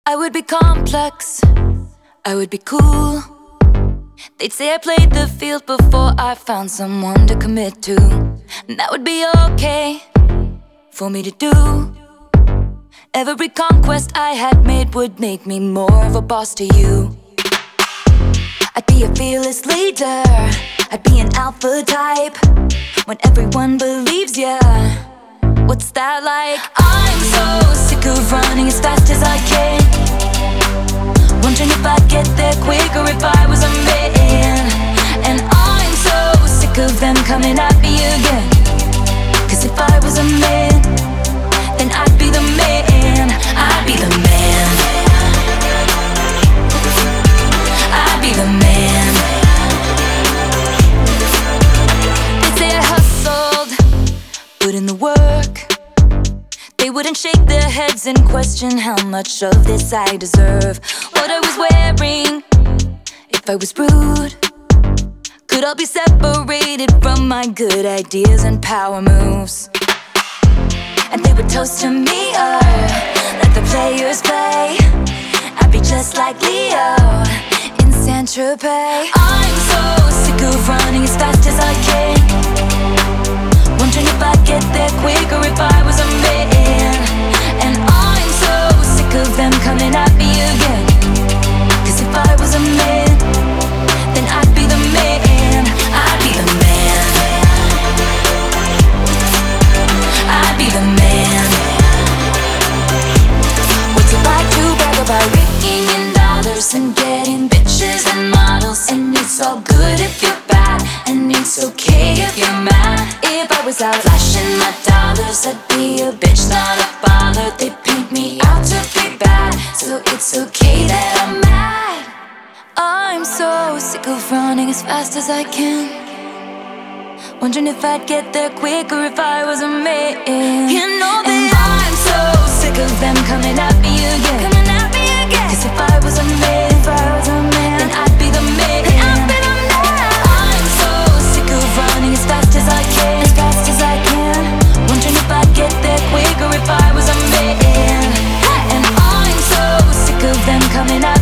I would be complex, I would be cool. They'd say I played the field before I found someone to commit to. And that would be okay for me to do. Every conquest I had made would make me more of a boss to you. I'd be a fearless leader, I'd be an alpha type. When everyone believes ya, what's that like? I'm so sick of running as fast as I can, wondering if I'd get there quicker if I was a man. And I'm so sick of them coming at me again, 'cause if I was a man, then I'd be the man. I'd be the man. I'd be the man. They'd say I hustled, put in the work. They wouldn't shake their heads and question how much of this I deserve. What I was wearing, if I was rude, could all be separated from my good ideas and power moves. And they would toast to me, let the players play. I'd be just like Leo in Saint-Tropez. I'm so sick of running as fast as I can, wondering if I'd get there quicker if I was a man. And I'm so sick of them coming at me again, 'cause if I was a man, then I'd be the man. I'd be the man. I'd be the man. What's it like to brag about raking in dollars and getting bitches and models? And it's all good if you're bad, and it's okay if you're mad. If I was out flashing my dollars, I'd be a bitch, not a bother. They paint me out to be bad, so it's okay that I'm mad. I'm so sick of running as fast as I can, wondering if I'd get there quicker if I was a man. You know that I'm so sick of them coming at me again, 'cause if I was a man, then I'd be the man. I'm so sick of running as fast as I can, wondering if I'd get there quicker if I was a man. And I'm so sick of them coming at